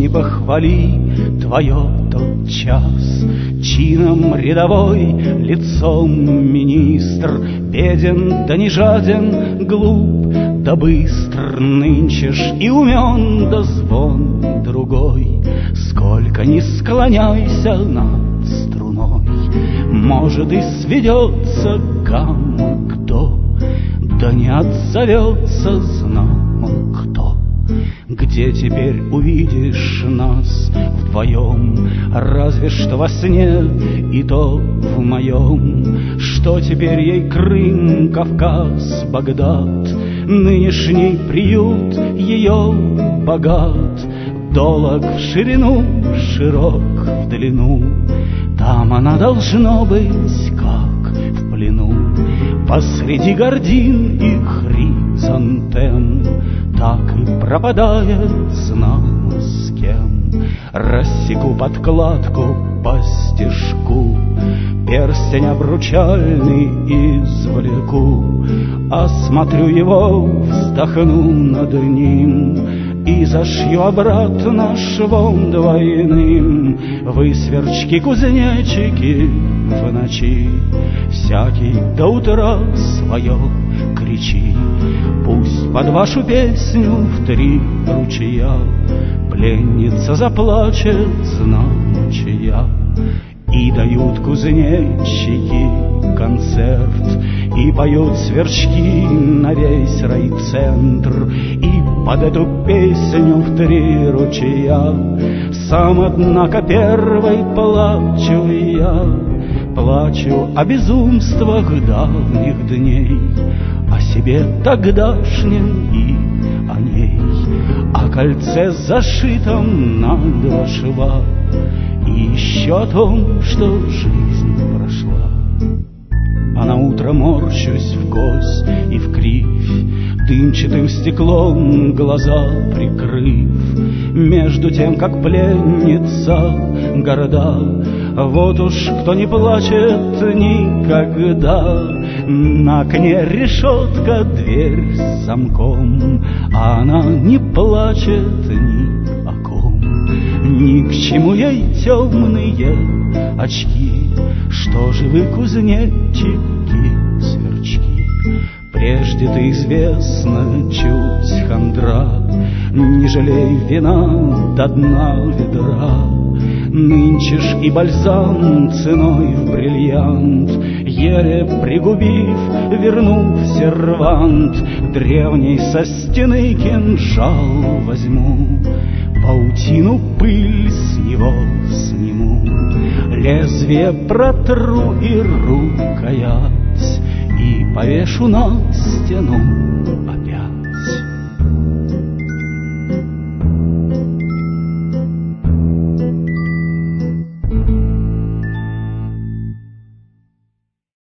похвали твое тот час. Чином рядовой, лицом министр, беден да не жаден, глуп да быстр, нынче ж и умен да звон другой. Сколько ни склоняйся над струной, может и сведется гамма кто, да не отзовется знамо кто. Где теперь увидишь нас вдвоем? Разве что во сне, и то в моем. Что теперь ей Крым, Кавказ, Багдад? Нынешний приют ее богат, долог в ширину, широк в длину. Там она должно быть, как в плену, посреди гордин и хризантем. Так и пропадает знамо с кем. Рассеку подкладку по стежку, перстень обручальный извлеку, осмотрю его, вздохну над ним и зашью обратно швом двойным. Вы, сверчки, кузнечики, в ночи всякий до утра свое кричи. Пусть под вашу песню в 3 ручья пленница заплачет, знамо чья. И дают кузнечики концерт, и поют сверчки на весь райцентр. И под эту песню в 3 ручья сам, однако, первый плачу я. Плачу о безумствах давних дней, о себе тогдашнем и о ней, о кольце, зашитом на 2 шва, и еще о том, что жизнь прошла. А наутро морщусь в кость и в кривь, дымчатым стеклом глаза прикрыв, между тем, как пленница города. Вот уж кто не плачет никогда. На окне решетка, дверь с замком, а она не плачет ни о ком. Ни к чему ей темные очки. Что же вы, кузнечики, сверчки? Прежде-то известно чуть хандра, не жалей вина до дна ведра. Нынче ж и бальзам ценой в бриллиант, еле пригубив, вернув сервант, древний со стены кинжал возьму, паутину, пыль с него сниму, лезвие протру и рукоять, и повешу на стену